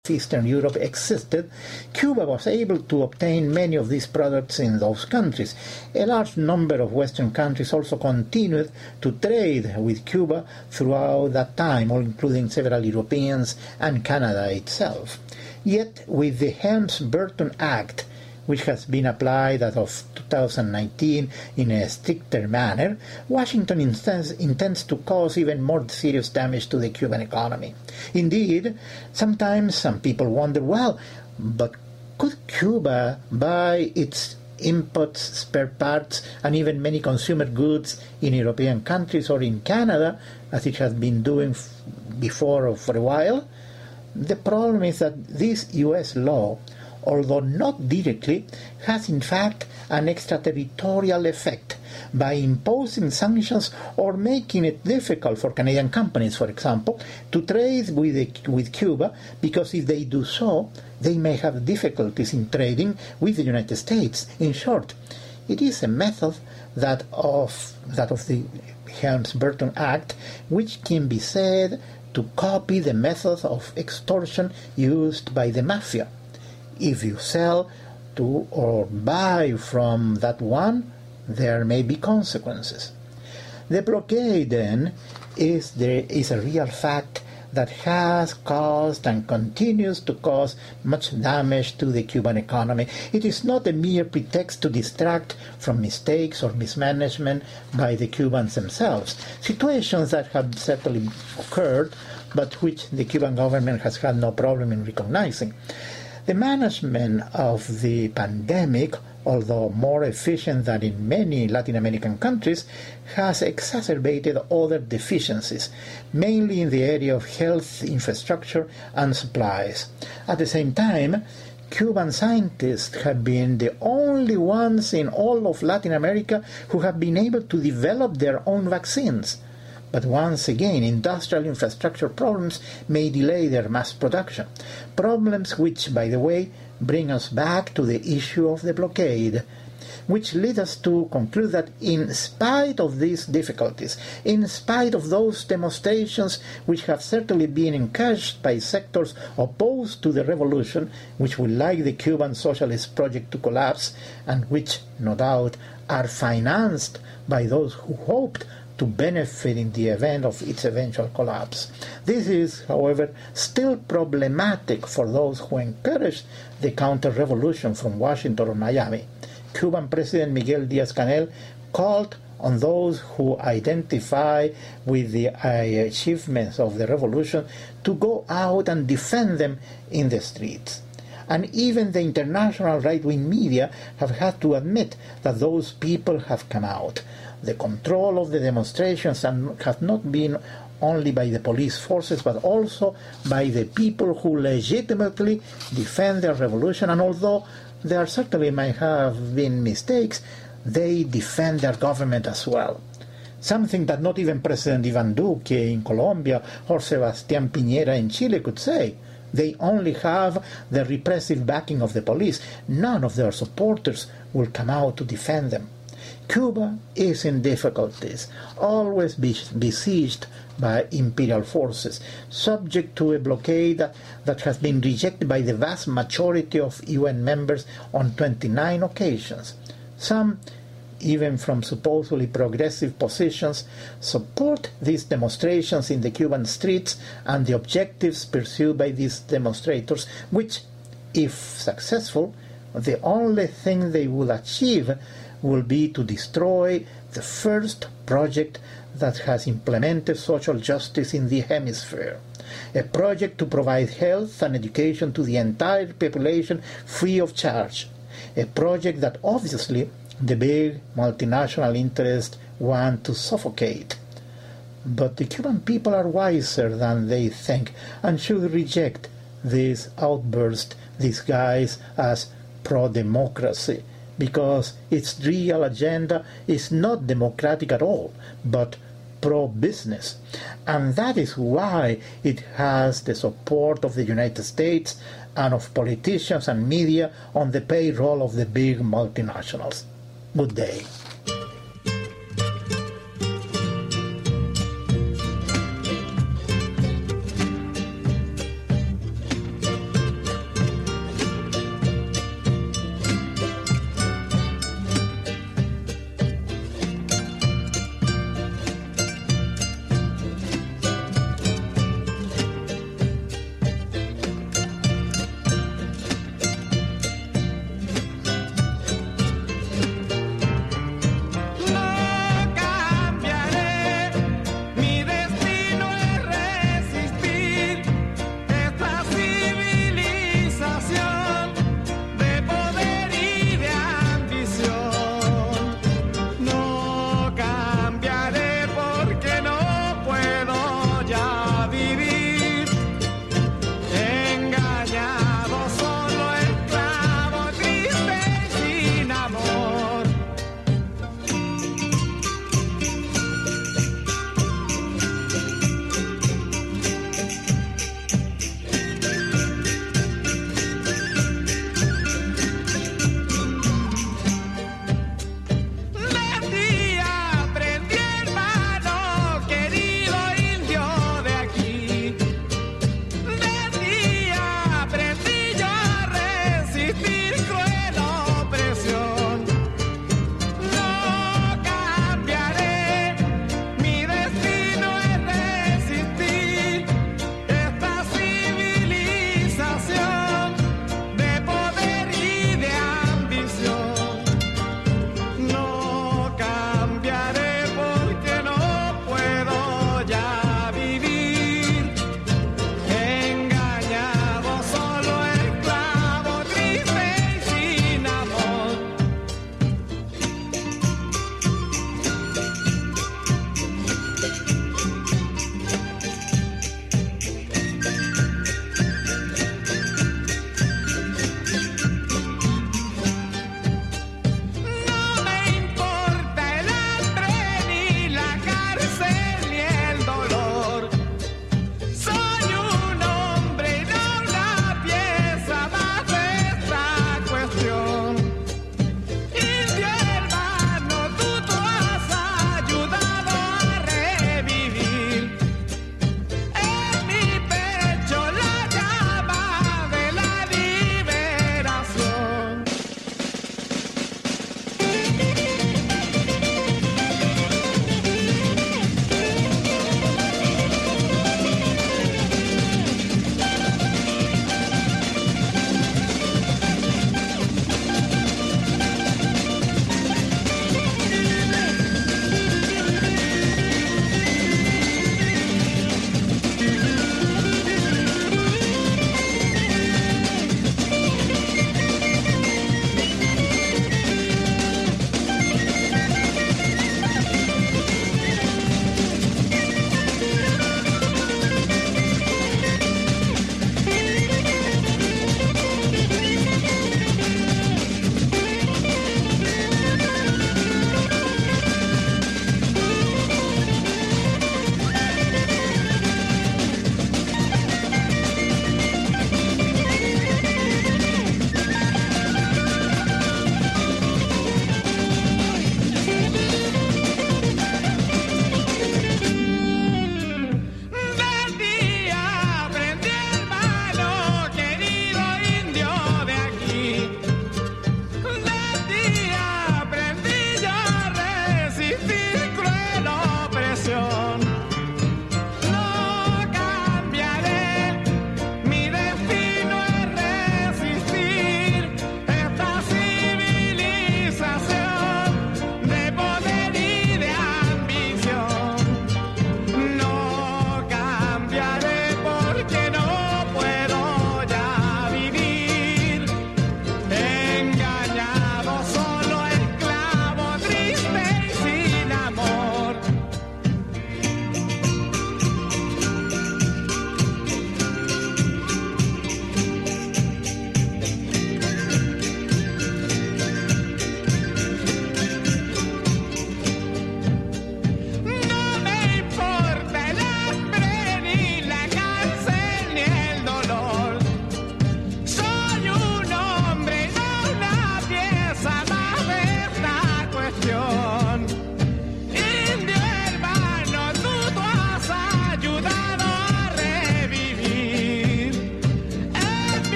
Eastern Europe existed, Cuba was able to obtain many of these products in those countries. A large number of Western countries also continued to trade with Cuba throughout that time, including several Europeans and Canada itself. Yet, with the Helms-Burton Act, which has been applied as of 2019 in a stricter manner, Washington intends to cause even more serious damage to the Cuban economy. Indeed, sometimes some people wonder, well, but could Cuba buy its inputs, spare parts, and even many consumer goods in European countries or in Canada, as it has been doing before or for a while? The problem is that this U.S. law, although not directly, has in fact an extraterritorial effect by imposing sanctions or making it difficult for Canadian companies, for example, to trade with Cuba, because if they do so, they may have difficulties in trading with the United States. In short, it is a method that of the Helms-Burton Act, which can be said to copy the method of extortion used by the mafia. If you sell to or buy from that one, there may be consequences. The blockade, then, is a real fact that has caused and continues to cause much damage to the Cuban economy. It is not a mere pretext to distract from mistakes or mismanagement by the Cubans themselves, situations that have certainly occurred, but which the Cuban government has had no problem in recognizing. The management of the pandemic, although more efficient than in many Latin American countries, has exacerbated other deficiencies, mainly in the area of health infrastructure and supplies. At the same time, Cuban scientists have been the only ones in all of Latin America who have been able to develop their own vaccines. But once again, industrial infrastructure problems may delay their mass production. Problems which, by the way, bring us back to the issue of the blockade, which lead us to conclude that in spite of these difficulties, in spite of those demonstrations which have certainly been encouraged by sectors opposed to the revolution, which would like the Cuban socialist project to collapse, and which, no doubt, are financed by those who hoped to benefit in the event of its eventual collapse. This is, however, still problematic for those who encourage the counter-revolution from Washington or Miami. Cuban President Miguel Díaz-Canel called on those who identify with the achievements of the revolution to go out and defend them in the streets. And even the international right-wing media have had to admit that those people have come out. The control of the demonstrations has not been only by the police forces, but also by the people who legitimately defend their revolution. And although there certainly might have been mistakes, they defend their government as well. Something that not even President Iván Duque in Colombia or Sebastián Piñera in Chile could say. They only have the repressive backing of the police. None of their supporters will come out to defend them. Cuba is in difficulties, always besieged by imperial forces, subject to a blockade that has been rejected by the vast majority of UN members on 29 occasions. Some, even from supposedly progressive positions, support these demonstrations in the Cuban streets and the objectives pursued by these demonstrators, which, if successful, the only thing they will achieve will be to destroy the first project that has implemented social justice in the hemisphere, a project to provide health and education to the entire population free of charge, a project that obviously the big multinational interests want to suffocate. But the Cuban people are wiser than they think and should reject this outburst disguised as pro-democracy, because its real agenda is not democratic at all, but pro-business. And that is why it has the support of the United States and of politicians and media on the payroll of the big multinationals. Good day.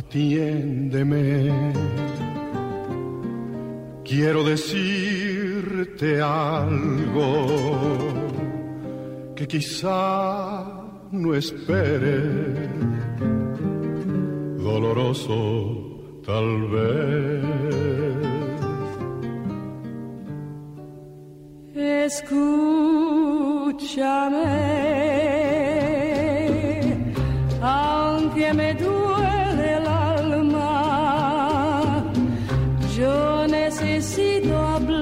atiéndeme. Quiero decirte algo que quizá no espere, doloroso tal vez. Escúchame, aunque me duele el alma, yo necesito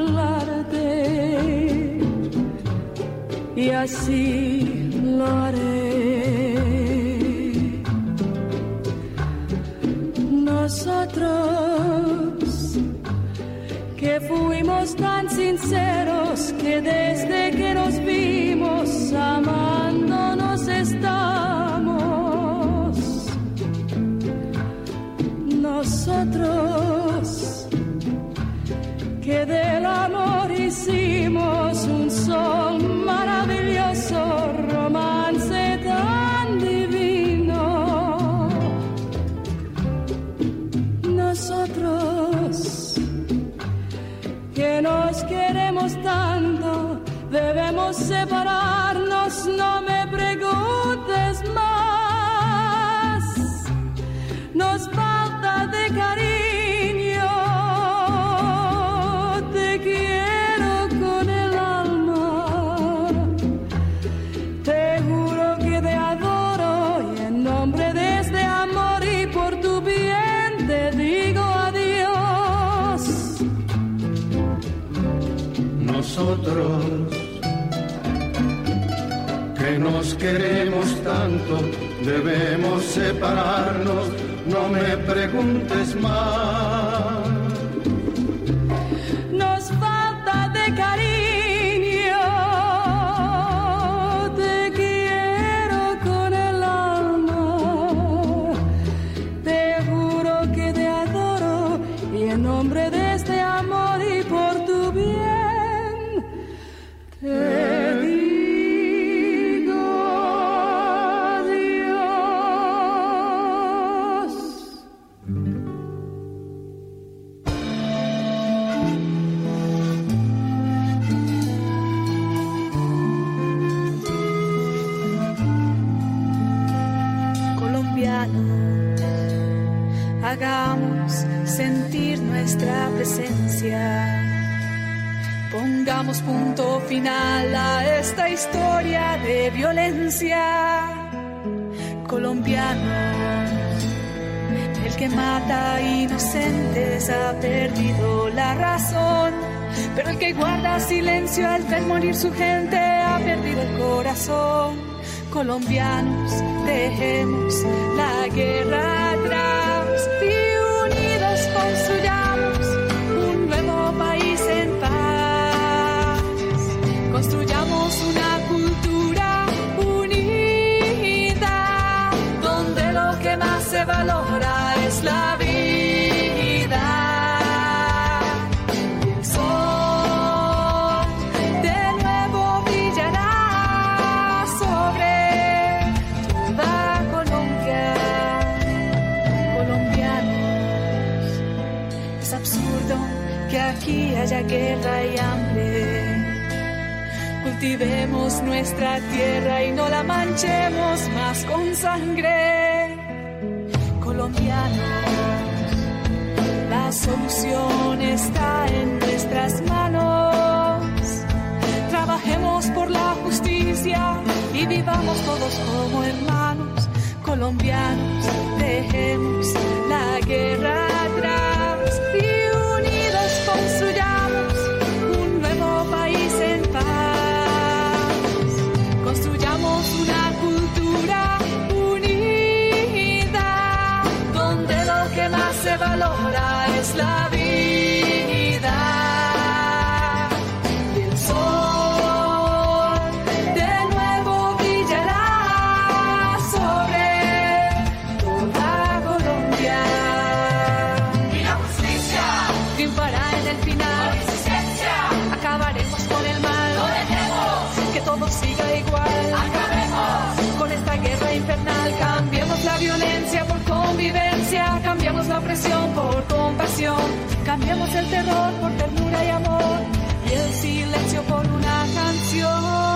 hablarte y así lo haré. Nosotros que fuimos tan sinceros que desde que nos vimos amándonos estamos. Nosotros que del amor hicimos un sol maravilloso, romance tan divino. Nosotros que nos queremos tanto, debemos separarnos, no me preguntes más. Nos falta de cariño, te quiero con el alma, te juro que te adoro y en nombre de este amor y por tu bien te digo adiós. Nosotros que nos queremos tanto, debemos separarnos, no me preguntes más. Nos falta de cariño, te quiero con el alma, te juro que te adoro y en nombre de este amor y por tu bien te digo adiós. Colombianos, hagamos sentir nuestra presencia. Pongamos punto final a esta historia de violencia. Colombianos, el que mata a inocentes ha perdido la razón, pero el que guarda silencio al ver morir su gente ha perdido el corazón. Colombianos, dejemos la guerra atrás y unidos construyamos un nuevo país en paz. Construyamos una cultura unida, donde lo que más se valora es la vida. El sol de nuevo brillará sobre toda Colombia. Colombianos, es absurdo que aquí haya guerra y hambre. Cultivemos nuestra tierra y no la manchemos más con sangre. Colombianos, la solución está en nuestras manos. Trabajemos por la justicia y vivamos todos como hermanos. Colombianos, dejemos la guerra atrás y unidos construyamos un nuevo país en paz. Construyamos una cultura unida, donde lo que más se valora es la vida. Y el sol de nuevo brillará sobre toda Colombia. Y la justicia triunfará en el final. Con resistencia acabaremos con el mal. No dejemos que todo siga igual. Acabemos con esta guerra infernal. Cambiemos la violencia por convivencia. Cambiemos cambiamos el terror por ternura y amor y el silencio por una canción.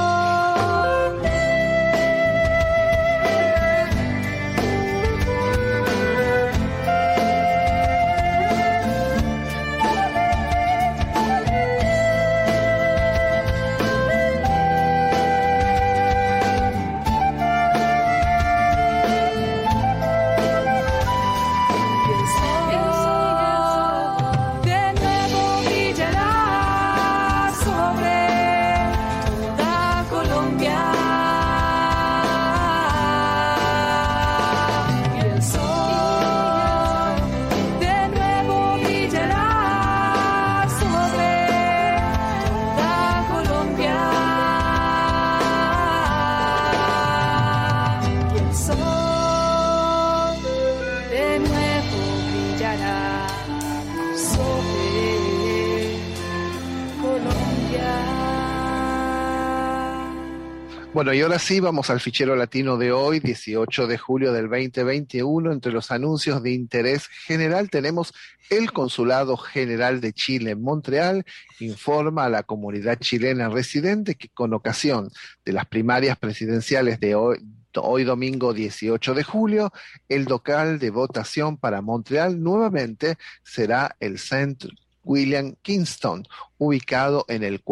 Bueno, y ahora sí vamos al fichero latino de hoy, 18 de julio del 2021. Entre los anuncios de interés general tenemos el Consulado General de Chile en Montreal informa a la comunidad chilena residente que con ocasión de las primarias presidenciales de hoy domingo 18 de julio, el local de votación para Montreal nuevamente será el St. William Kingston, ubicado en el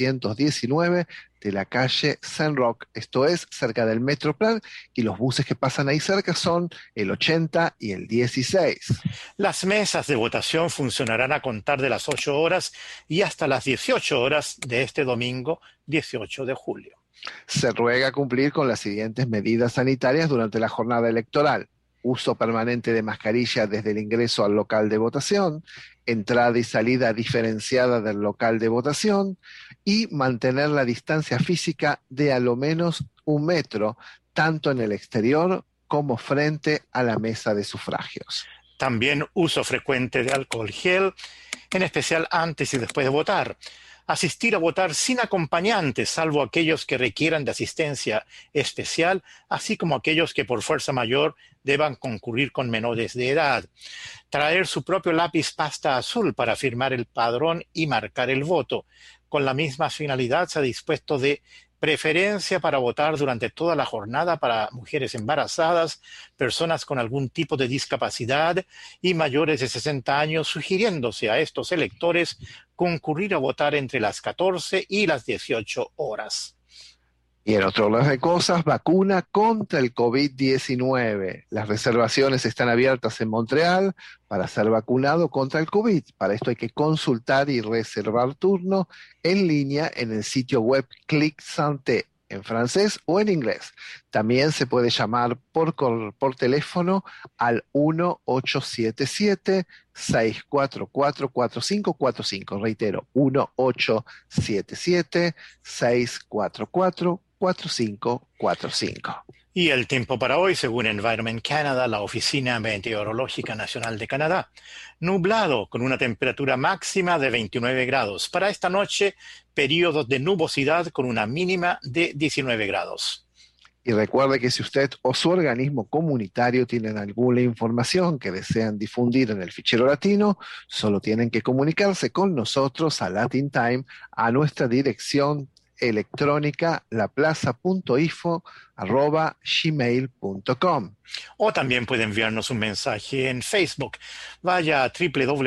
419 de la calle Saint Roch, esto es, cerca del Metroplan, y los buses que pasan ahí cerca son el 80 y el 16. Las mesas de votación funcionarán a contar de las 8 horas y hasta las 18 horas de este domingo 18 de julio. Se ruega cumplir con las siguientes medidas sanitarias durante la jornada electoral: uso permanente de mascarilla desde el ingreso al local de votación, entrada y salida diferenciada del local de votación y mantener la distancia física de a lo menos 1 metro, tanto en el exterior como frente a la mesa de sufragios. También uso frecuente de alcohol gel, en especial antes y después de votar. Asistir a votar sin acompañantes, salvo aquellos que requieran de asistencia especial, así como aquellos que por fuerza mayor deban concurrir con menores de edad. Traer su propio lápiz pasta azul para firmar el padrón y marcar el voto. Con la misma finalidad se ha dispuesto de preferencia para votar durante toda la jornada para mujeres embarazadas, personas con algún tipo de discapacidad y mayores de 60 años, sugiriéndose a estos electores concurrir a votar entre las 14 y las 18 horas. Y en otro orden de cosas, vacuna contra el COVID-19. Las reservaciones están abiertas en Montreal para ser vacunado contra el COVID. Para esto hay que consultar y reservar turno en línea en el sitio web Clic Santé, en francés o en inglés. También se puede llamar por teléfono al 1877-644-4545. Reitero, 1877-644-4545. Y el tiempo para hoy, según Environment Canada, la Oficina Meteorológica Nacional de Canadá. Nublado, con una temperatura máxima de 29 grados. Para esta noche, periodos de nubosidad con una mínima de 19 grados. Y recuerde que si usted o su organismo comunitario tienen alguna información que desean difundir en el fichero latino, solo tienen que comunicarse con nosotros a Latin Time a nuestra dirección electrónica laplaza.info@gmail.com. O también puede enviarnos un mensaje en Facebook. Vaya a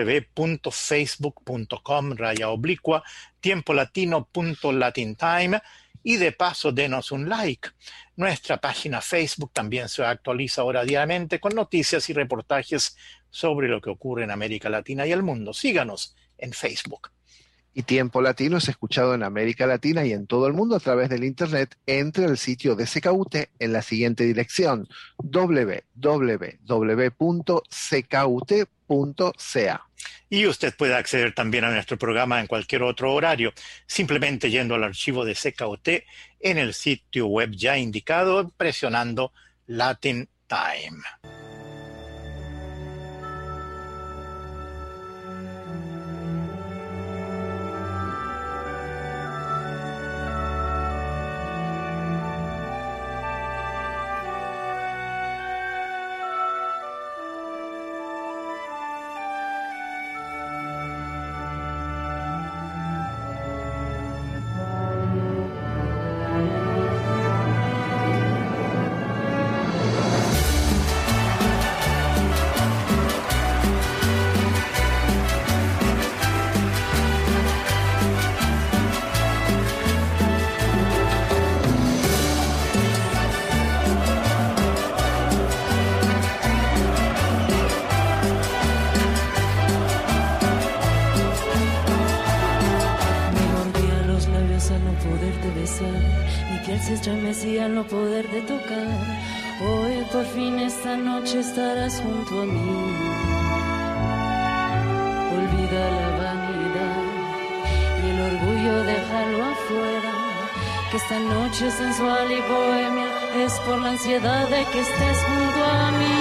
www.facebook.com/tiempolatino.latintime y de paso denos un like. Nuestra página Facebook también se actualiza ahora diariamente con noticias y reportajes sobre lo que ocurre en América Latina y el mundo. Síganos en Facebook. Y Tiempo Latino es escuchado en América Latina y en todo el mundo a través del Internet. Entre al sitio de CKUT en la siguiente dirección: www.ckut.ca. Y usted puede acceder también a nuestro programa en cualquier otro horario, simplemente yendo al archivo de CKUT en el sitio web ya indicado, presionando Latin Time. estremecía al no poderte tocar. Hoy por fin esta noche estarás junto a mí. Olvida la vanidad y el orgullo, déjalo afuera. Que esta noche sensual y bohemia es por la ansiedad de que estés junto a mí.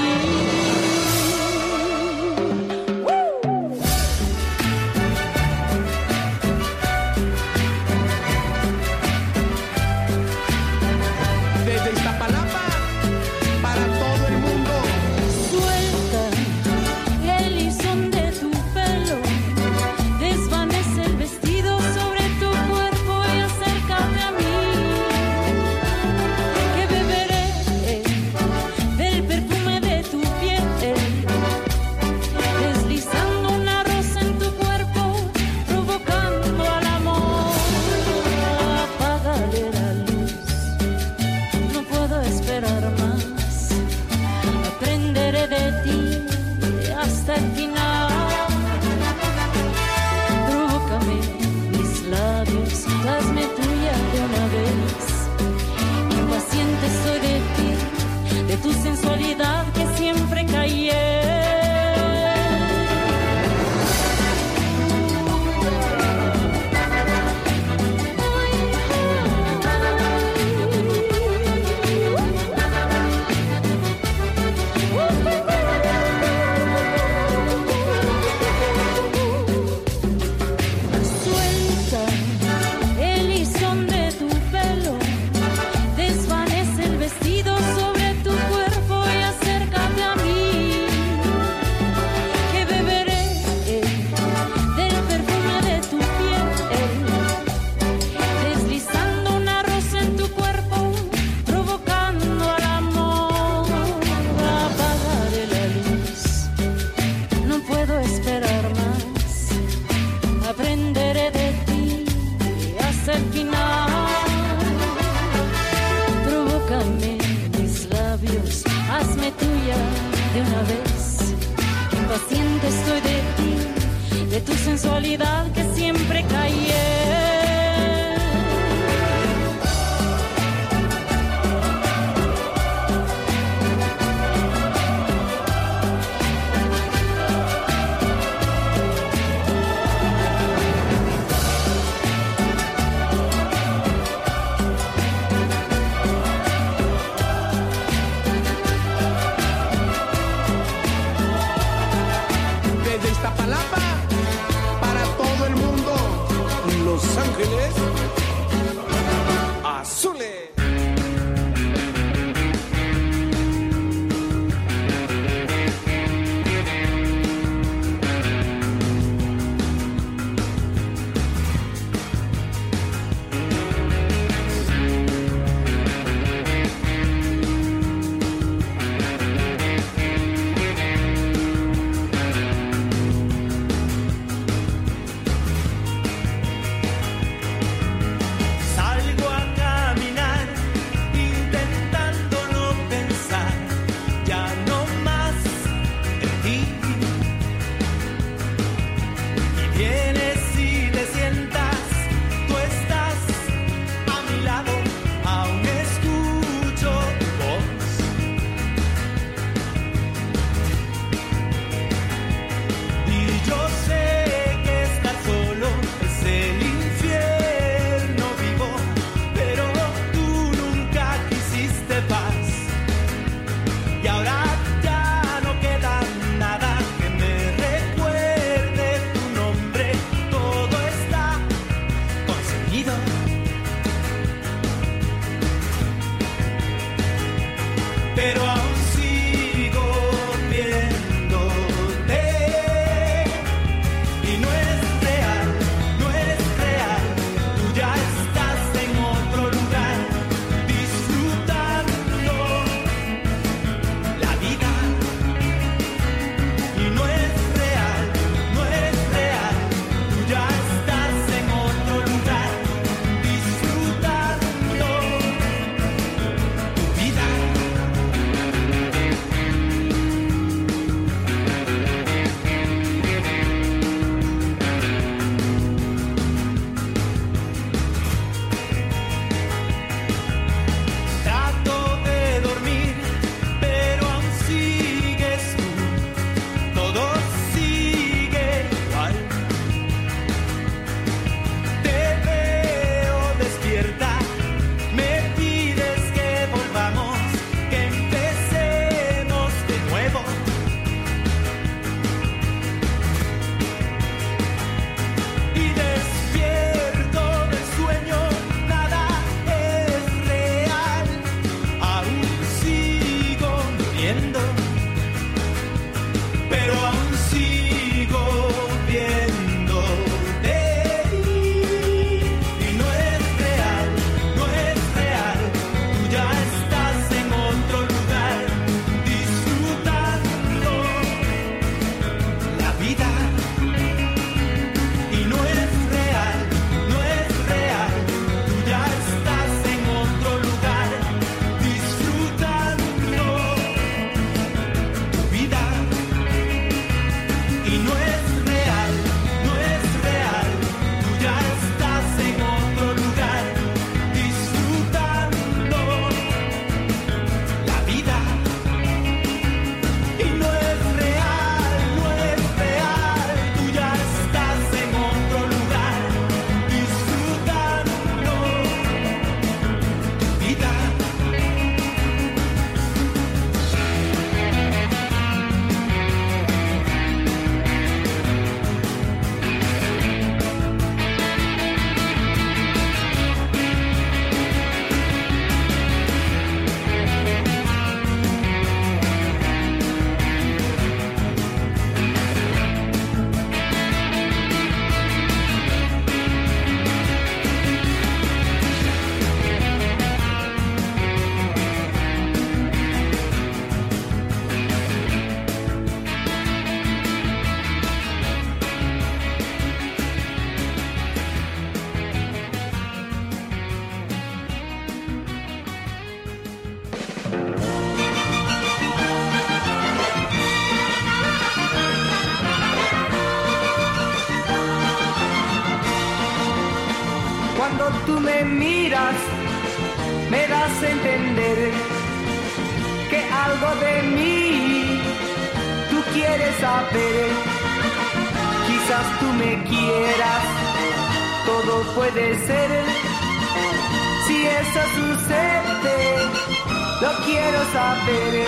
tú me miras, me das a entender que algo de mí tú quieres saber. Quizás tú me quieras, todo puede ser. Si eso sucede, lo quiero saber.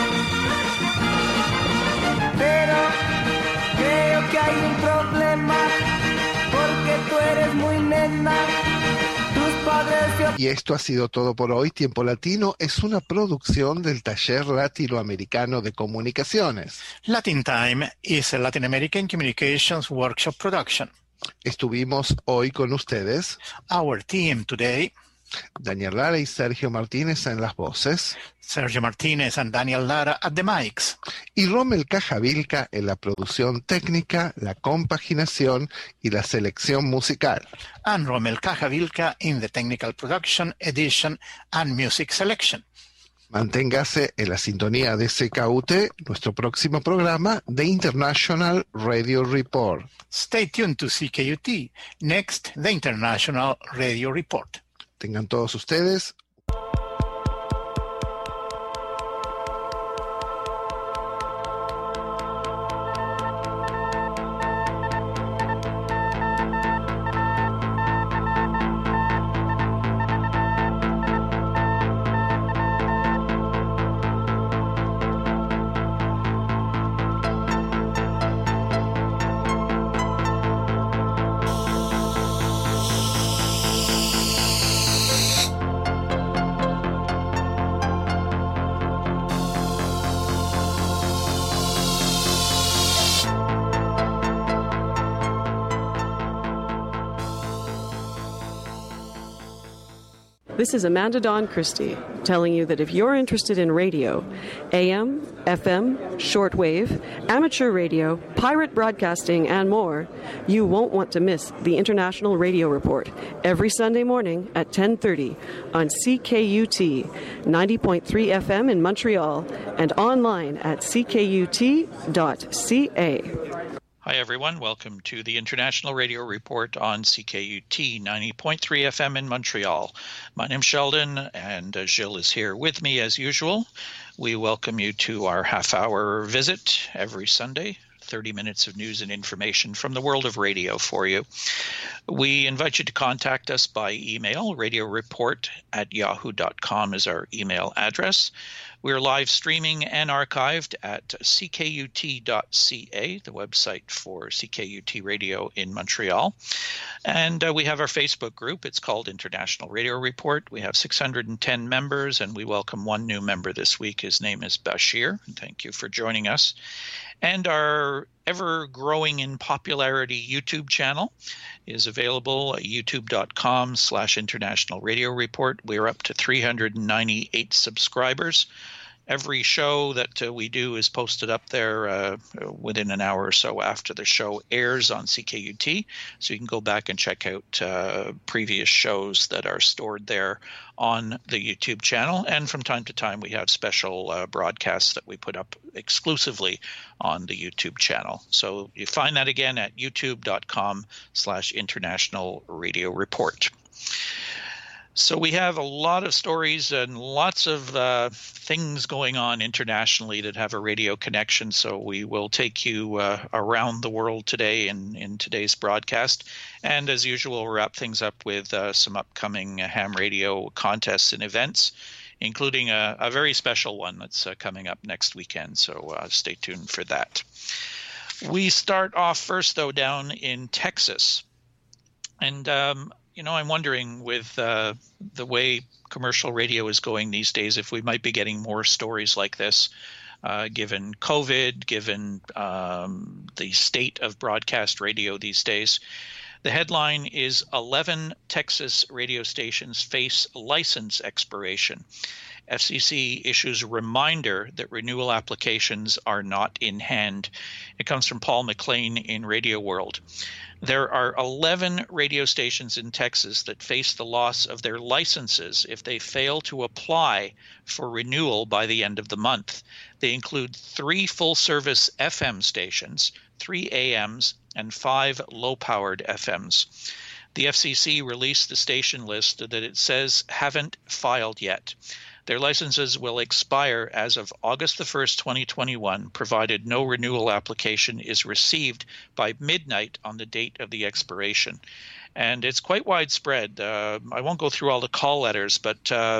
Pero creo que hay un problema, porque tú eres muy nena. Y esto ha sido todo por hoy. Tiempo Latino es una producción del Taller Latinoamericano de Comunicaciones. Latin Time is a Latin American Communications Workshop production. Estuvimos hoy con ustedes. Our team today. Daniel Lara y Sergio Martínez en las voces. Sergio Martínez and Daniel Lara at the mics. Y Rommel Cajavilca en la producción técnica, la compaginación y la selección musical. And Rommel Cajavilca in the technical production, edition and music selection. Manténgase en la sintonía de CKUT, nuestro próximo programa, The International Radio Report. Stay tuned to CKUT. Next, The International Radio Report. Tengan todos ustedes This is Amanda Dawn Christie telling you that if you're interested in radio, AM, FM, shortwave, amateur radio, pirate broadcasting, and more, you won't want to miss the International Radio Report every Sunday morning at 10:30 on CKUT 90.3 FM in Montreal and online at ckut.ca. Hi, everyone. Welcome to the International Radio Report on CKUT 90.3 FM in Montreal. My name's Sheldon, and Gilles is here with me as usual. We welcome you to our half-hour visit every Sunday, 30 minutes of news and information from the world of radio for you. We invite you to contact us by email. radioreport@yahoo.com is our email address. We're live streaming and archived at ckut.ca, the website for CKUT Radio in Montreal. And we have our Facebook group. It's called International Radio Report. We have 610 members, and we welcome one new member this week. His name is Bashir. Thank you for joining us. And our ever-growing in popularity YouTube channel is available at youtube.com/International Radio Report. We're up to 398 subscribers. Every show that we do is posted up there within an hour or so after the show airs on CKUT. So you can go back and check out previous shows that are stored there on the YouTube channel. And from time to time, we have special broadcasts that we put up exclusively on the YouTube channel. So you find that again at youtube.com/International Radio Report. So we have a lot of stories and lots of things going on internationally that have a radio connection. So we will take you around the world today in today's broadcast. And as usual, we'll wrap things up with some upcoming ham radio contests and events, including a very special one that's coming up next weekend. So stay tuned for that. We start off first, though, down in Texas. And I'm wondering with the way commercial radio is going these days, if we might be getting more stories like this, given COVID, given the state of broadcast radio these days. The headline is 11 Texas radio stations face license expiration. FCC issues a reminder that renewal applications are not in hand. It comes from Paul McLean in Radio World. There are 11 radio stations in Texas that face the loss of their licenses if they fail to apply for renewal by the end of the month. They include 3 full-service FM stations, 3 AMs, and 5 low-powered FMs. the FCC released the station list that it says haven't filed yet. Their licenses will expire as of August the 1st, 2021, provided no renewal application is received by midnight on the date of the expiration. And it's quite widespread. I won't go through all the call letters, but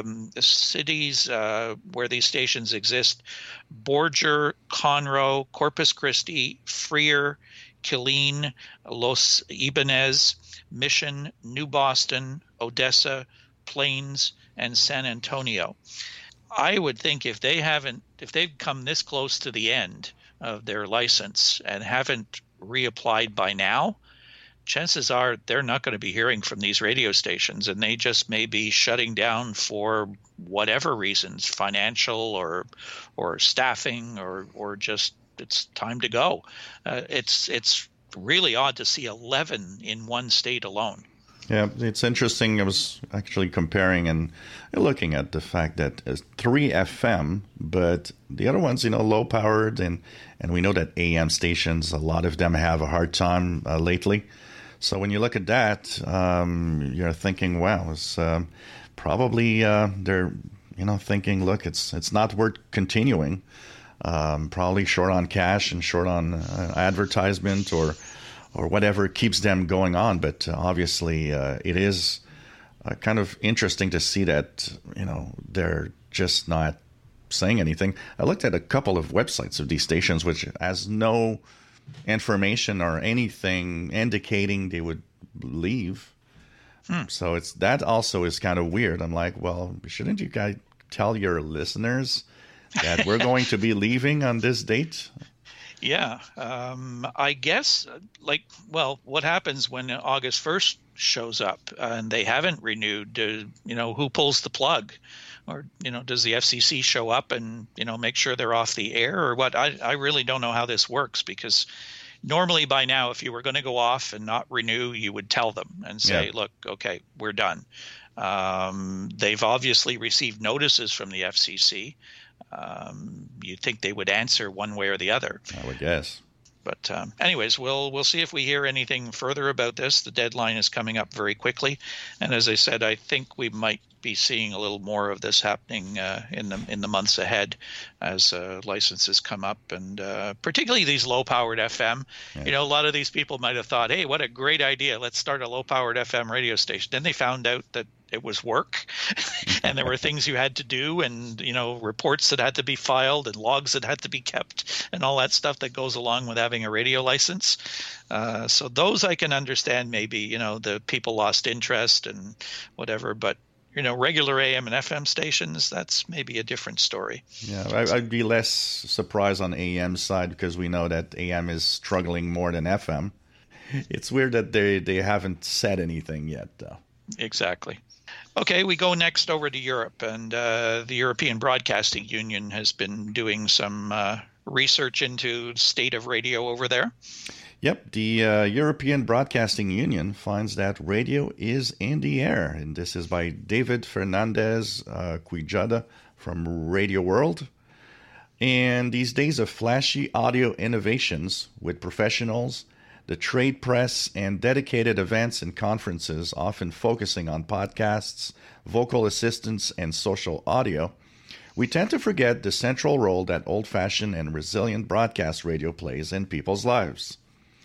cities where these stations exist, Borger, Conroe, Corpus Christi, Freer, Killeen, Los Ibanez, Mission, New Boston, Odessa, Plains, and San Antonio. I would think if they've come this close to the end of their license and haven't reapplied by now, chances are they're not going to be hearing from these radio stations, and they just may be shutting down for whatever reasons, financial or staffing or just it's time to go. It's really odd to see 11 in one state alone. Yeah, it's interesting. I was actually comparing and looking at the fact that 3 FM, but the other ones, low powered, and we know that AM stations, a lot of them have a hard time lately. So when you look at that, you're thinking, wow, it's probably they're thinking, look, it's not worth continuing. Probably short on cash and short on advertisement or whatever keeps them going on. But obviously, it is kind of interesting to see that, they're just not saying anything. I looked at a couple of websites of these stations, which has no information or anything indicating they would leave. So that also is kind of weird. I'm like, well, shouldn't you guys tell your listeners that we're going to be leaving on this date? Yeah, I guess, what happens when August 1st shows up and they haven't renewed? Who pulls the plug? Or, does the FCC show up and, make sure they're off the air or what? I really don't know how this works, because normally by now, if you were going to go off and not renew, you would tell them and say, look, okay, we're done. They've obviously received notices from the FCC. You'd think they would answer one way or the other. I would guess. But anyways, we'll see if we hear anything further about this. The deadline is coming up very quickly, and as I said, I think we might be seeing a little more of this happening in the months ahead as licenses come up, and particularly these low-powered FM. Yeah. A lot of these people might have thought, "Hey, what a great idea! Let's start a low-powered FM radio station." Then they found out that it was work, and there were things you had to do, and reports that had to be filed, and logs that had to be kept, and all that stuff that goes along with having a radio license. So those I can understand. Maybe the people lost interest and whatever, but regular AM and FM stations, that's maybe a different story. Yeah, I'd be less surprised on AM side, because we know that AM is struggling more than FM. It's weird that they haven't said anything yet, though. Exactly. Okay, we go next over to Europe, and the European Broadcasting Union has been doing some research into state of radio over there. Yep, the European Broadcasting Union finds that radio is in the air, and this is by David Fernandez Quijada from Radio World. And these days of flashy audio innovations with professionals, the trade press, and dedicated events and conferences often focusing on podcasts, vocal assistants, and social audio, we tend to forget the central role that old-fashioned and resilient broadcast radio plays in people's lives.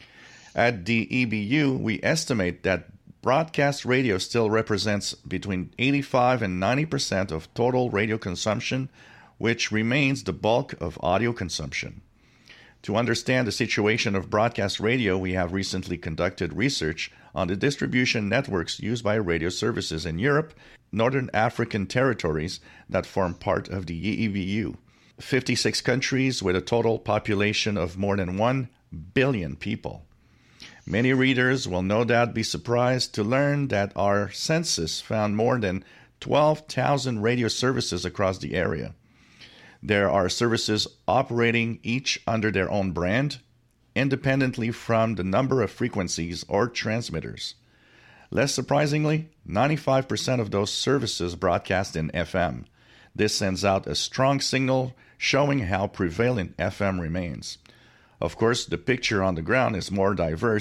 At the EBU, we estimate that broadcast radio still represents between 85 and 90% of total radio consumption, which remains the bulk of audio consumption. To understand the situation of broadcast radio, we have recently conducted research on the distribution networks used by radio services in Europe, Northern African territories that form part of the EEBU. 56 countries with a total population of more than 1 billion people. Many readers will no doubt be surprised to learn that our census found more than 12,000 radio services across the area. There are services operating each under their own brand, independently from the number of frequencies or transmitters. Less surprisingly, 95% of those services broadcast in FM. This sends out a strong signal showing how prevalent FM remains. Of course, the picture on the ground is more diverse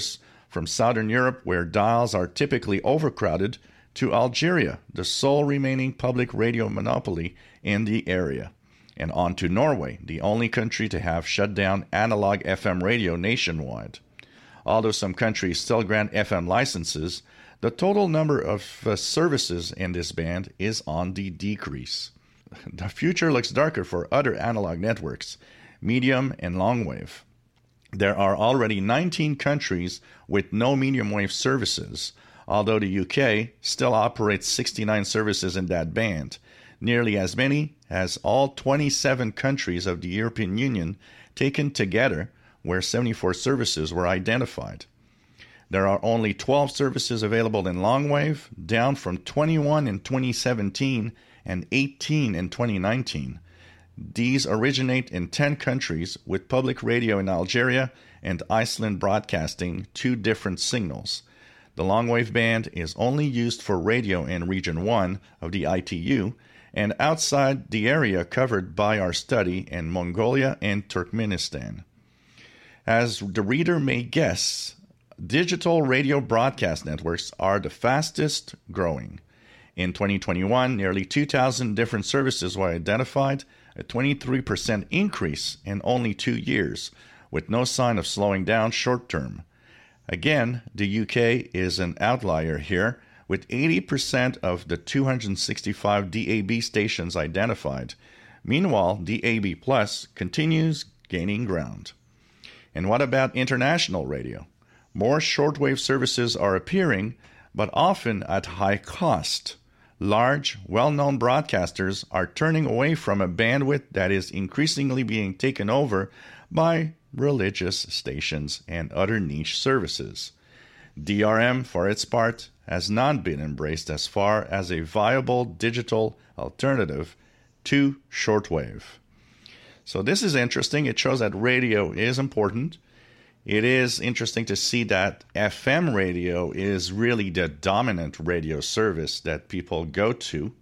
from Southern Europe, where dials are typically overcrowded, to Algeria, the sole remaining public radio monopoly in the area, and on to Norway, the only country to have shut down analog FM radio nationwide. Although some countries still grant FM licenses, the total number of services in this band is on the decrease. The future looks darker for other analog networks, medium and long wave. There are already 19 countries with no medium wave services, although the UK still operates 69 services in that band, nearly as many as all 27 countries of the European Union taken together, where 74 services were identified. There are only 12 services available in long wave, down from 21 in 2017 and 18 in 2019. These originate in 10 countries, with public radio in Algeria and Iceland broadcasting 2 different signals. The long-wave band is only used for radio in Region 1 of the ITU and outside the area covered by our study in Mongolia and Turkmenistan. As the reader may guess, digital radio broadcast networks are the fastest growing. In 2021, nearly 2,000 different services were identified, a 23% increase in only 2 years, with no sign of slowing down short term. Again, the UK is an outlier here, with 80% of the 265 DAB stations identified. Meanwhile, DAB Plus continues gaining ground. And what about international radio? More shortwave services are appearing, but often at high cost. Large, well-known broadcasters are turning away from a bandwidth that is increasingly being taken over by religious stations and other niche services. DRM, for its part, has not been embraced as far as a viable digital alternative to shortwave. So this is interesting. It shows that radio is important. It is interesting to see that FM radio is really the dominant radio service that people go to,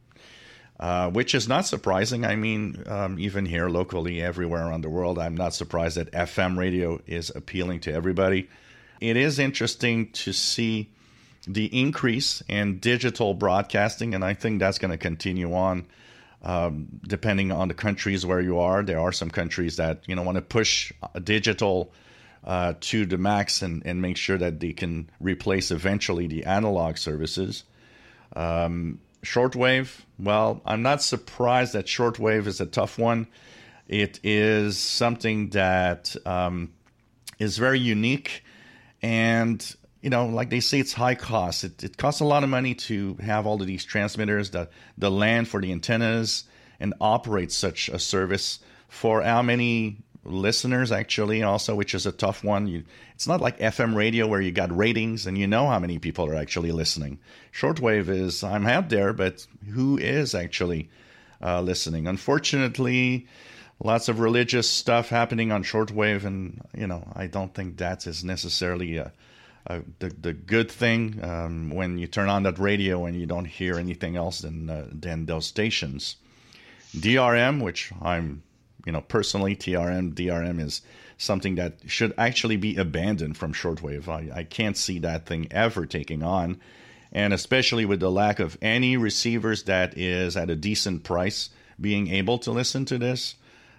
which is not surprising. I mean, even here locally, everywhere around the world, I'm not surprised that FM radio is appealing to everybody. It is interesting to see the increase in digital broadcasting, and I think that's going to continue on depending on the countries where you are. There are some countries that want to push digital to the max and make sure that they can replace eventually the analog services. Shortwave, well, I'm not surprised that shortwave is a tough one. It is something that is very unique, and like they say, it's high cost. It costs a lot of money to have all of these transmitters, the land for the antennas, and operate such a service. For how many listeners, actually, also, which is a tough one. It's not like FM radio where you got ratings and you know how many people are actually listening. Shortwave is, I'm out there, but who is actually listening? Unfortunately, lots of religious stuff happening on shortwave, and I don't think that is necessarily the good thing when you turn on that radio and you don't hear anything else than those stations. DRM, which I'm personally, DRM is something that should actually be abandoned from shortwave. I can't see that thing ever taking on, and especially with the lack of any receivers that is at a decent price being able to listen to this.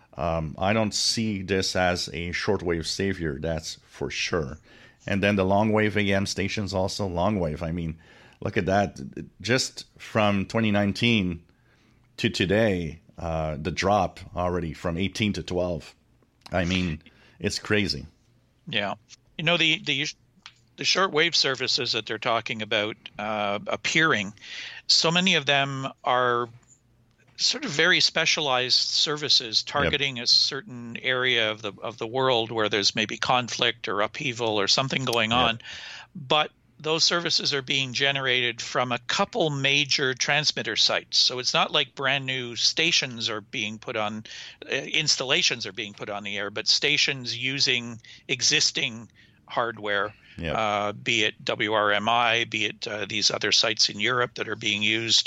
I don't see this as a shortwave savior, that's for sure. And then the long wave AM stations also, long wave. I mean, look at that. Just from 2019 to today, the drop already from 18 to 12. I mean, it's crazy. Yeah. The shortwave services that they're talking about appearing, so many of them are sort of very specialized services targeting a certain area of the world where there's maybe conflict or upheaval or something going on. But those services are being generated from a couple major transmitter sites. So it's not like brand new stations are being put on, installations are being put on the air, but stations using existing hardware, be it WRMI, be it these other sites in Europe that are being used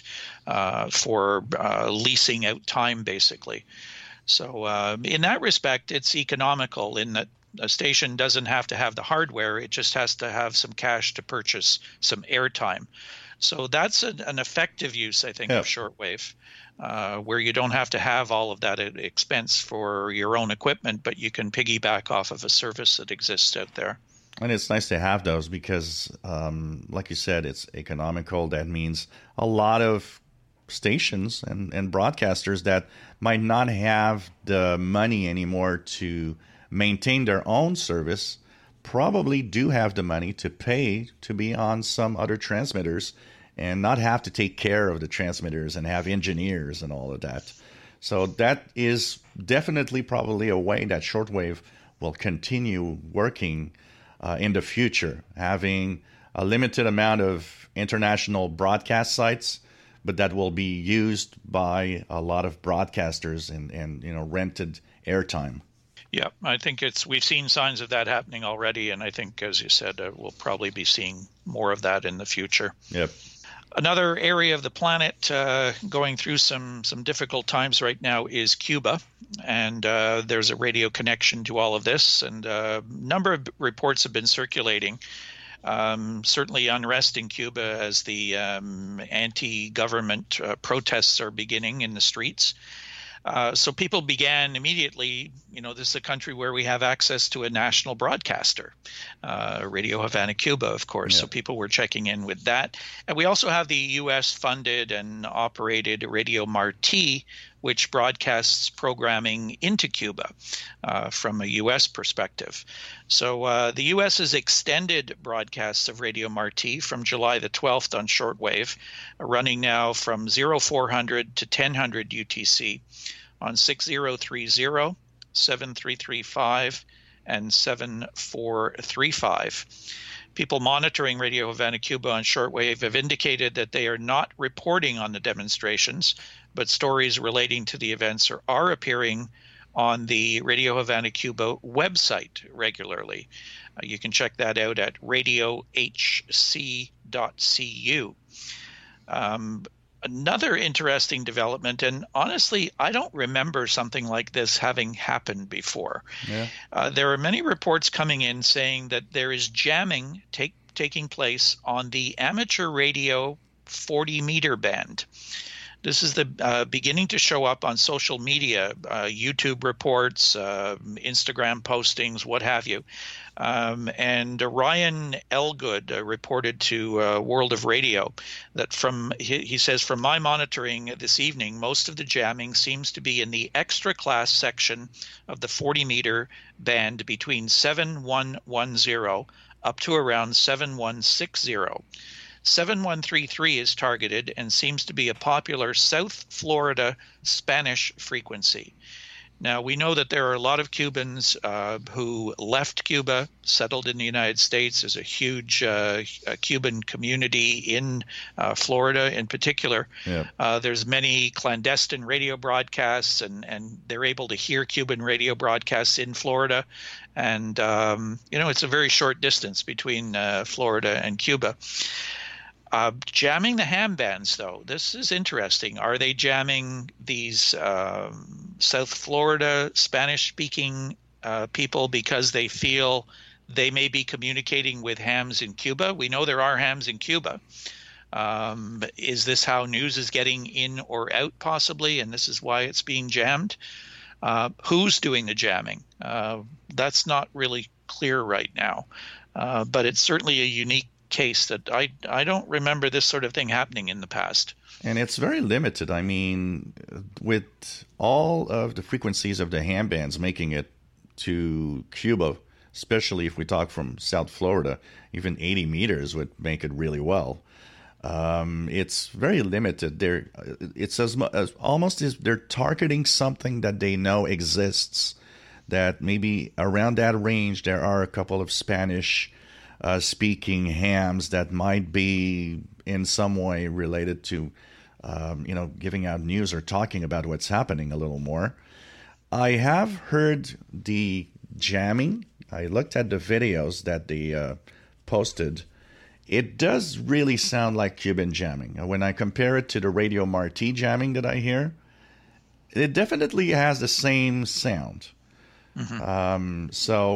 for leasing out time, basically. So in that respect, it's economical in that A station doesn't have to have the hardware. It just has to have some cash to purchase some airtime. So that's an effective use, I think, of shortwave, where you don't have to have all of that expense for your own equipment, but you can piggyback off of a service that exists out there. And it's nice to have those because, like you said, it's economical. That means a lot of stations and broadcasters that might not have the money anymore to maintain their own service probably do have the money to pay to be on some other transmitters and not have to take care of the transmitters and have engineers and all of that. So that is definitely probably a way that shortwave will continue working in the future, having a limited amount of international broadcast sites, but that will be used by a lot of broadcasters and rented airtime. Yeah, I think we've seen signs of that happening already, and I think, as you said, we'll probably be seeing more of that in the future. Yep. Another area of the planet going through some difficult times right now is Cuba, and there's a radio connection to all of this, and a number of reports have been circulating. Certainly unrest in Cuba as the anti-government protests are beginning in the streets. So people began immediately, this is a country where we have access to a national broadcaster, Radio Havana, Cuba, of course. Yeah. So people were checking in with that. And we also have the U.S. funded and operated Radio Marti, which broadcasts programming into Cuba from a U.S. perspective. So the U.S. has extended broadcasts of Radio Marti from July the 12th on shortwave, running now from 0400 to 1000 UTC on 6030, 7335, and 7435. People monitoring Radio Havana, Cuba on shortwave have indicated that they are not reporting on the demonstrations, but stories relating to the events are appearing on the Radio Havana, Cuba website regularly. You can check that out at radiohc.cu. Another interesting development, and honestly, I don't remember something like this having happened before. Yeah. There are many reports coming in saying that there is jamming taking place on the amateur radio 40-meter band. This is the beginning to show up on social media, YouTube reports, Instagram postings, what have you. And Ryan Elgood reported to World of Radio that he says, from my monitoring this evening, most of the jamming seems to be in the extra class section of the 40-meter band between 7110 up to around 7160. 7133 is targeted and seems to be a popular South Florida Spanish frequency. Now, we know that there are a lot of Cubans who left Cuba, settled in the United States. There's a huge Cuban community in Florida in particular. Yep. There's many clandestine radio broadcasts, and they're able to hear Cuban radio broadcasts in Florida. And, it's a very short distance between Florida and Cuba. Jamming the ham bands, though, this is interesting. Are they jamming these South Florida Spanish-speaking people because they feel they may be communicating with hams in Cuba? We know there are hams in Cuba. Is this how news is getting in or out, possibly, and this is why it's being jammed? Who's doing the jamming? That's not really clear right now, but it's certainly a unique case that I don't remember this sort of thing happening in the past. And it's very limited. I mean, with all of the frequencies of the ham bands making it to Cuba, especially if we talk from South Florida, even 80 meters would make it really well. It's very limited. It's almost as they're targeting something that they know exists, that maybe around that range there are a couple of Spanish speaking hams that might be in some way related to, giving out news or talking about what's happening a little more. I have heard the jamming. I looked at the videos that they posted. It does really sound like Cuban jamming. When I compare it to the Radio Marti jamming that I hear, it definitely has the same sound. Mm-hmm. So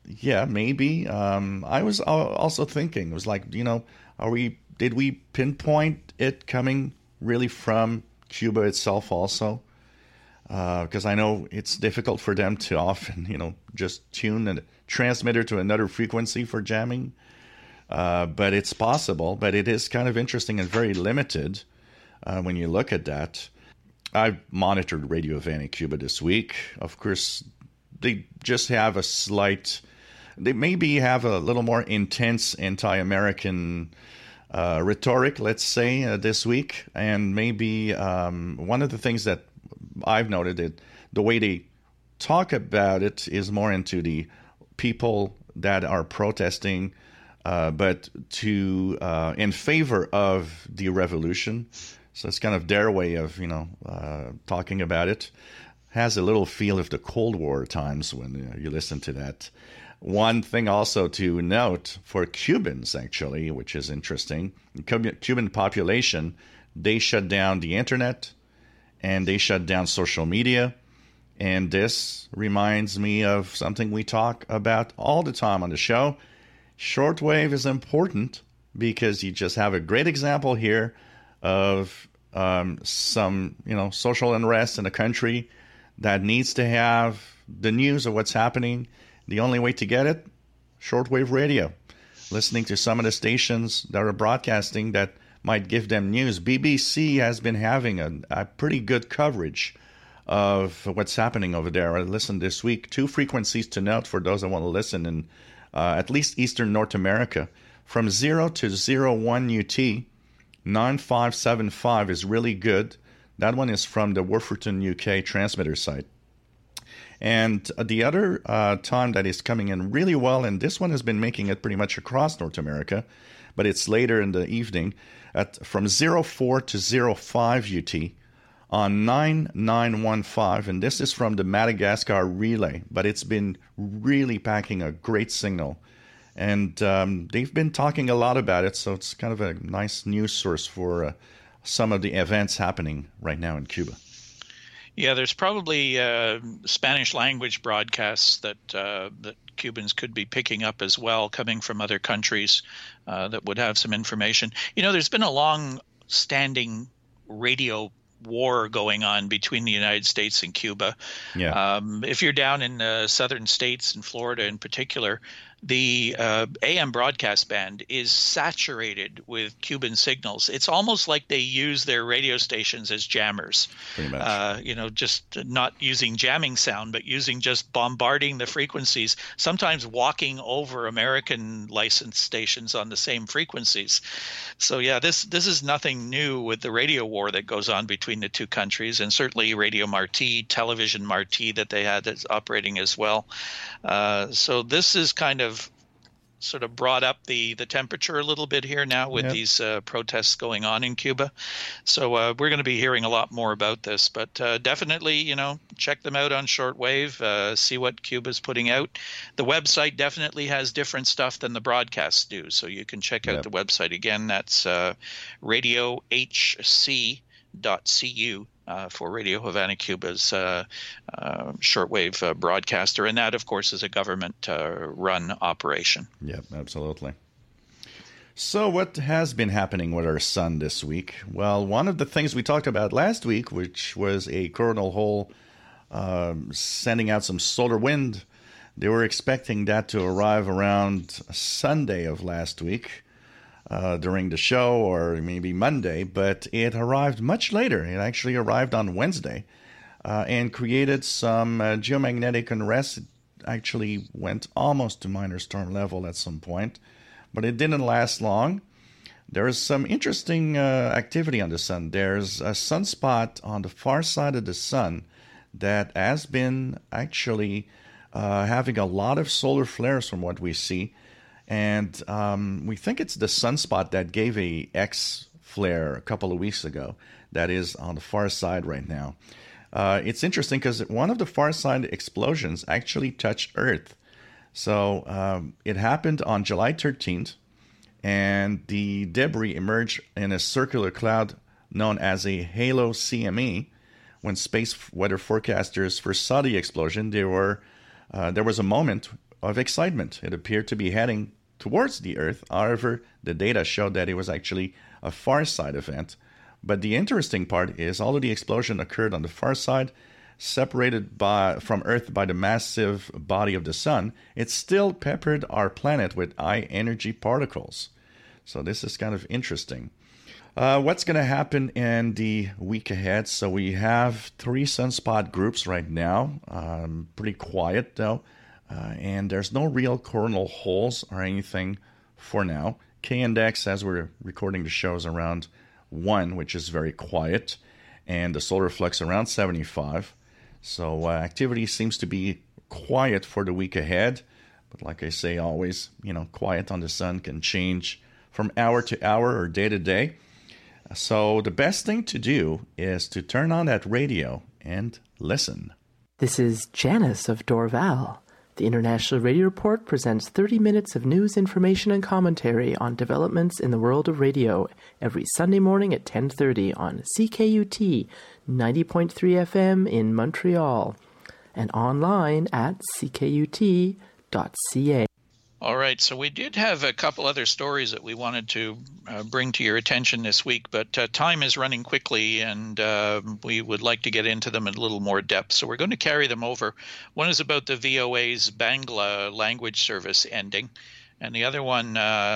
Yeah, maybe. I was also thinking, it was like, did we pinpoint it coming really from Cuba itself also? Because I know it's difficult for them to often, just tune a transmitter to another frequency for jamming. But it's possible, but it is kind of interesting and very limited when you look at that. I've monitored Radio Havana Cuba this week. Of course, they just have they maybe have a little more intense anti-American rhetoric, let's say, this week. And maybe one of the things that I've noted, the way they talk about it is more into the people that are protesting, but in favor of the revolution. So it's kind of their way of, talking about it. Has a little feel of the Cold War times when you listen to that. One thing also to note for Cubans, actually, which is interesting, the Cuban population, they shut down the internet and they shut down social media. And this reminds me of something we talk about all the time on the show. Shortwave is important because you just have a great example here of some, social unrest in a country that needs to have the news of what's happening. The only way to get it, shortwave radio. Listening to some of the stations that are broadcasting that might give them news. BBC has been having a pretty good coverage of what's happening over there. I listened this week. 2 frequencies to note for those that want to listen in at least Eastern North America. From 0 to 01 UT, 9575 is really good. That one is from the Wolverton, UK transmitter site. And the other time that is coming in really well, and this one has been making it pretty much across North America, but it's later in the evening, from 04 to 05 UT on 9915, and this is from the Madagascar relay, but it's been really packing a great signal. And they've been talking a lot about it, so it's kind of a nice news source for some of the events happening right now in Cuba. Yeah, there's probably Spanish language broadcasts that Cubans could be picking up as well, coming from other countries that would have some information. There's been a long-standing radio war going on between the United States and Cuba. Yeah. If you're down in the southern states, in Florida in particular, the AM broadcast band is saturated with Cuban signals. It's almost like they use their radio stations as jammers. Pretty much. Just not using jamming sound, but using just bombarding the frequencies, sometimes walking over American licensed stations on the same frequencies. So yeah, this is nothing new with the radio war that goes on between the two countries, and certainly Radio Marti, Television Marti that they had that's operating as well. So this is kind of sort of brought up the temperature a little bit here now with these protests going on in Cuba. So we're going to be hearing a lot more about this, but definitely, check them out on shortwave, see what Cuba's putting out. The website definitely has different stuff than the broadcasts do. So you can check out the website again. That's radiohc.cu. For Radio Havana Cuba's shortwave broadcaster. And that, of course, is a government-run operation. Yep, absolutely. So what has been happening with our sun this week? Well, one of the things we talked about last week, which was a coronal hole sending out some solar wind, they were expecting that to arrive around Sunday of last week. During the show, or maybe Monday, but it arrived much later. It actually arrived on Wednesday and created some geomagnetic unrest. It actually went almost to minor storm level at some point, but it didn't last long. There is some interesting activity on the sun. There's a sunspot on the far side of the sun that has been actually having a lot of solar flares from what we see. And we think it's the sunspot that gave a X flare a couple of weeks ago that is on the far side right now. It's interesting because one of the far side explosions actually touched Earth. So it happened on July 13th, and the debris emerged in a circular cloud known as a halo CME. When space weather forecasters foresaw the explosion, there was a moment of excitement. It appeared to be heading towards the Earth. However, the data showed that it was actually a far side event. But the interesting part is, although the explosion occurred on the far side, separated from Earth by the massive body of the sun, it still peppered our planet with high-energy particles. So this is kind of interesting. What's going to happen in the week ahead? So we have 3 sunspot groups right now. Pretty quiet, though. And there's no real coronal holes or anything for now. K-index, as we're recording the show, is around 1, which is very quiet. And the solar flux around 75. So activity seems to be quiet for the week ahead. But like I say always, quiet on the sun can change from hour to hour or day to day. So the best thing to do is to turn on that radio and listen. This is Janice of Dorval. The International Radio Report presents 30 minutes of news, information, and commentary on developments in the world of radio every Sunday morning at 10:30 on CKUT 90.3 FM in Montreal and online at ckut.ca. All right, so we did have a couple other stories that we wanted to bring to your attention this week, but time is running quickly, and we would like to get into them in a little more depth. So we're going to carry them over. One is about the VOA's Bangla language service ending, and the other one,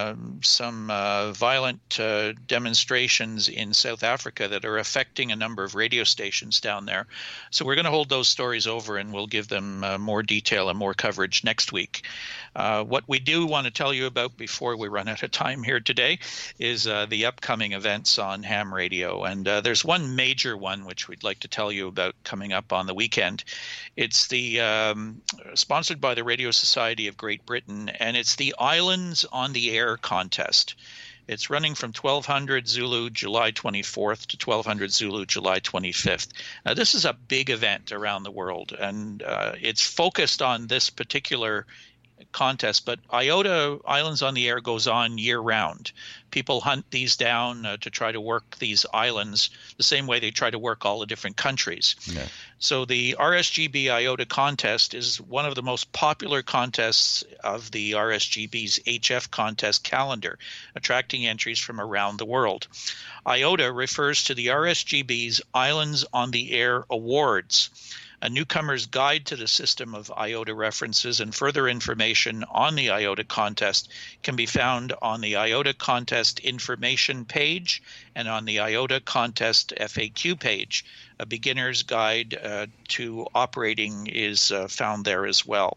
some violent demonstrations in South Africa that are affecting a number of radio stations down there. So we're going to hold those stories over, and we'll give them more detail and more coverage next week. What we do want to tell you about before we run out of time here today is the upcoming events on ham radio. And there's one major one which we'd like to tell you about coming up on the weekend. It's the sponsored by the Radio Society of Great Britain, and it's the Islands on the Air contest. It's running from 1200 Zulu July 24th to 1200 Zulu July 25th. Now, this is a big event around the world, and it's focused on this particular contest, but IOTA Islands on the Air goes on year-round. People hunt these down to try to work these islands the same way they try to work all the different countries. Yeah. So the RSGB IOTA contest is one of the most popular contests of the RSGB's HF contest calendar, attracting entries from around the world. IOTA refers to the RSGB's Islands on the Air Awards. A newcomer's guide to the system of IOTA references and further information on the IOTA contest can be found on the IOTA contest information page and on the IOTA contest FAQ page. A beginner's guide to operating is found there as well.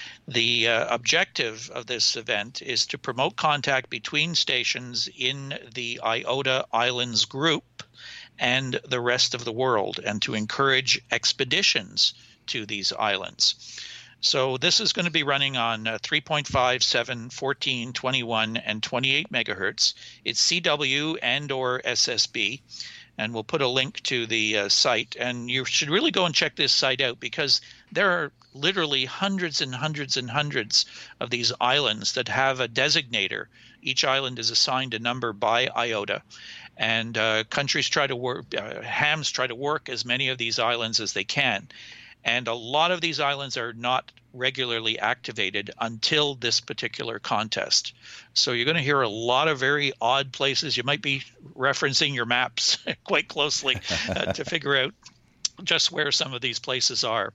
The objective of this event is to promote contact between stations in the IOTA Islands group and the rest of the world, and to encourage expeditions to these islands. So this is going to be running on 3.5, 7, 14, 21, and 28 megahertz. It's CW and or SSB, and we'll put a link to the site. And you should really go and check this site out, because there are literally hundreds and hundreds and hundreds of these islands that have a designator. Each island is assigned a number by IOTA. And countries try to work, hams try to work as many of these islands as they can. And a lot of these islands are not regularly activated until this particular contest. So you're going to hear a lot of very odd places. You might be referencing your maps quite closely to figure out just where some of these places are.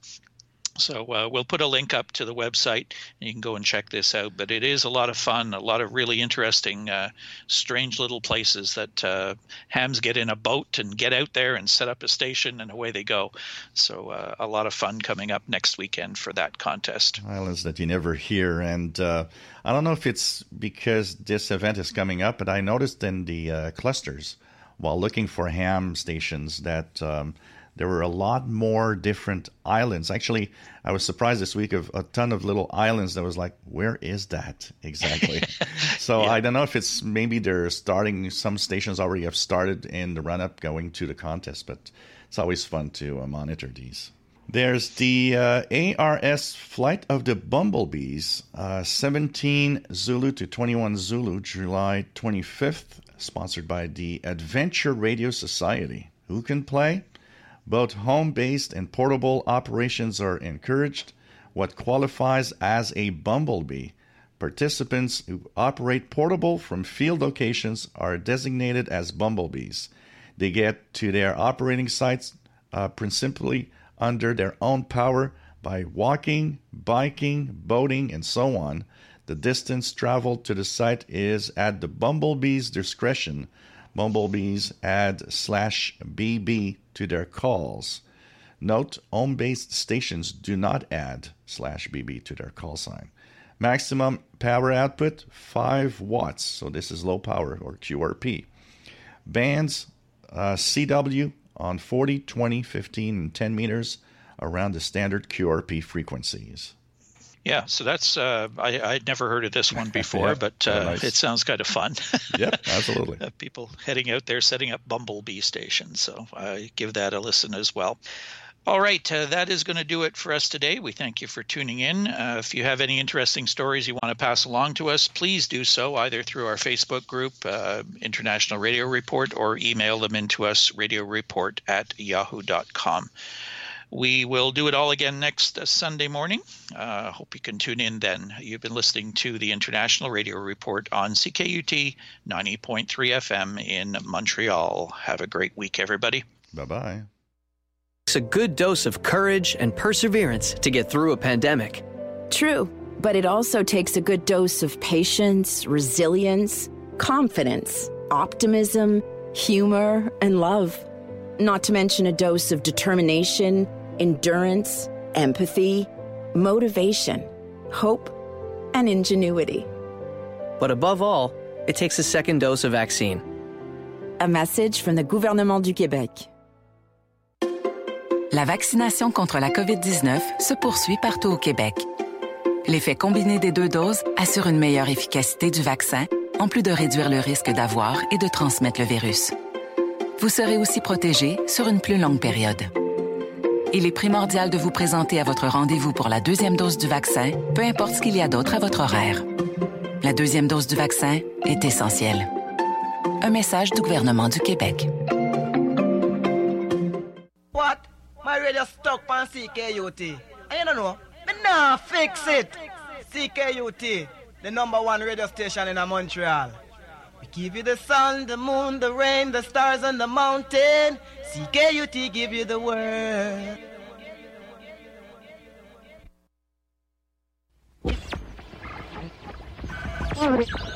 So we'll put a link up to the website, and you can go and check this out. But it is a lot of fun, a lot of really interesting, strange little places that hams get in a boat and get out there and set up a station, and away they go. So a lot of fun coming up next weekend for that contest. Islands that you never hear. And I don't know if it's because this event is coming up, but I noticed in the clusters while looking for ham stations that there were a lot more different islands. Actually, I was surprised this week of a ton of little islands that was like, where is that exactly? So yeah. I don't know if it's maybe they're starting, some stations already have started in the run-up going to the contest, but it's always fun to monitor these. There's the ARS Flight of the Bumblebees, 17 Zulu to 21 Zulu, July 25th, sponsored by the Adventure Radio Society. Who can play? Both home-based and portable operations are encouraged. what qualifies as a bumblebee. Participants who operate portable from field locations are designated as bumblebees. They get to their operating sites principally under their own power by walking, biking, boating, and so on. The distance traveled to the site is at the bumblebee's discretion. Bumblebees add /BB to their calls. Note, home-based stations do not add /BB to their call sign. Maximum power output, 5 watts. So this is low power, or QRP. Bands, CW on 40, 20, 15, and 10 meters around the standard QRP frequencies. Yeah, so that's, I'd never heard of this one before, Yeah, but nice. It sounds kind of fun. Yep, absolutely. People heading out there, setting up bumblebee stations. So I give that a listen as well. All right, that is going to do it for us today. We thank you for tuning in. If you have any interesting stories you want to pass along to us, please do so either through our Facebook group, International Radio Report, or email them into us, radioreport@yahoo.com. We will do it all again next Sunday morning. Hope you can tune in then. You've been listening to the International Radio Report on CKUT 90.3 FM in Montreal. Have a great week, everybody. Bye-bye. It's a good dose of courage and perseverance to get through a pandemic. True, but it also takes a good dose of patience, resilience, confidence, optimism, humor, and love. Not to mention a dose of determination, endurance, empathy, motivation, hope, and ingenuity. But above all, it takes a second dose of vaccine. A message from the Gouvernement du Québec. La vaccination contre la COVID-19 se poursuit partout au Québec. L'effet combiné des 2 doses assure une meilleure efficacité du vaccin, en plus de réduire le risque d'avoir et de transmettre le virus. Vous serez aussi protégé sur une plus longue période. Il est primordial de vous présenter à votre rendez-vous pour la 2e dose du vaccin, peu importe ce qu'il y a d'autre à votre horaire. La 2e dose du vaccin est essentielle. Un message du gouvernement du Québec. What? My radio stuck on CKUT. And you don't know, me nah fix it. CKUT, the #1 radio station in Montreal. We give you the sun, the moon, the rain, the stars, and the mountain. CKUT give you the word.